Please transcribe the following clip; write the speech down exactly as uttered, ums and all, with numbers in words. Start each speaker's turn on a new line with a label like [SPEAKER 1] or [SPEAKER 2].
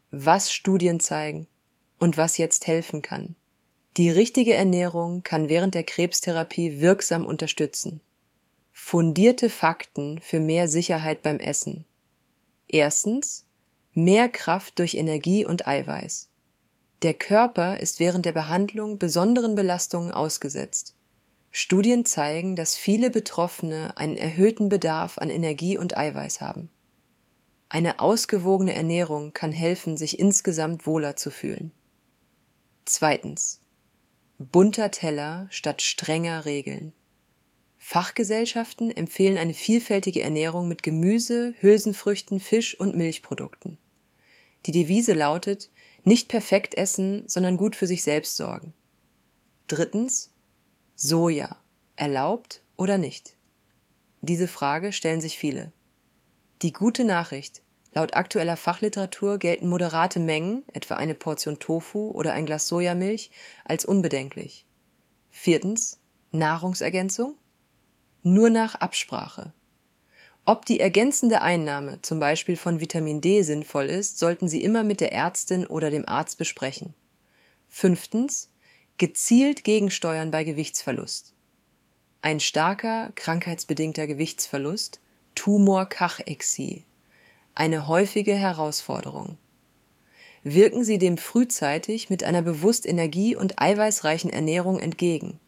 [SPEAKER 1] was Studien zeigen und was jetzt helfen kann. Die richtige Ernährung kann während der Krebstherapie wirksam unterstützen. Fundierte Fakten für mehr Sicherheit beim Essen. Erstens, mehr Kraft durch Energie und Eiweiß. Der Körper ist während der Behandlung besonderen Belastungen ausgesetzt. Studien zeigen, dass viele Betroffene einen erhöhten Bedarf an Energie und Eiweiß haben. Eine ausgewogene Ernährung kann helfen, sich insgesamt wohler zu fühlen. Zweitens. Bunter Teller statt strenger Regeln. Fachgesellschaften empfehlen eine vielfältige Ernährung mit Gemüse, Hülsenfrüchten, Fisch und Milchprodukten. Die Devise lautet, nicht perfekt essen, sondern gut für sich selbst sorgen. Drittens. Soja. Erlaubt oder nicht? Diese Frage stellen sich viele. Die gute Nachricht: Laut aktueller Fachliteratur gelten moderate Mengen, etwa eine Portion Tofu oder ein Glas Sojamilch, als unbedenklich. Viertens. Nahrungsergänzung? Nur nach Absprache. Ob die ergänzende Einnahme, zum Beispiel von Vitamin D, sinnvoll ist, sollten Sie immer mit der Ärztin oder dem Arzt besprechen. Fünftens. Gezielt gegensteuern bei Gewichtsverlust. Ein starker, krankheitsbedingter Gewichtsverlust, Tumorkachexie, eine häufige Herausforderung. Wirken Sie dem frühzeitig mit einer bewusst energie- und eiweißreichen Ernährung entgegen.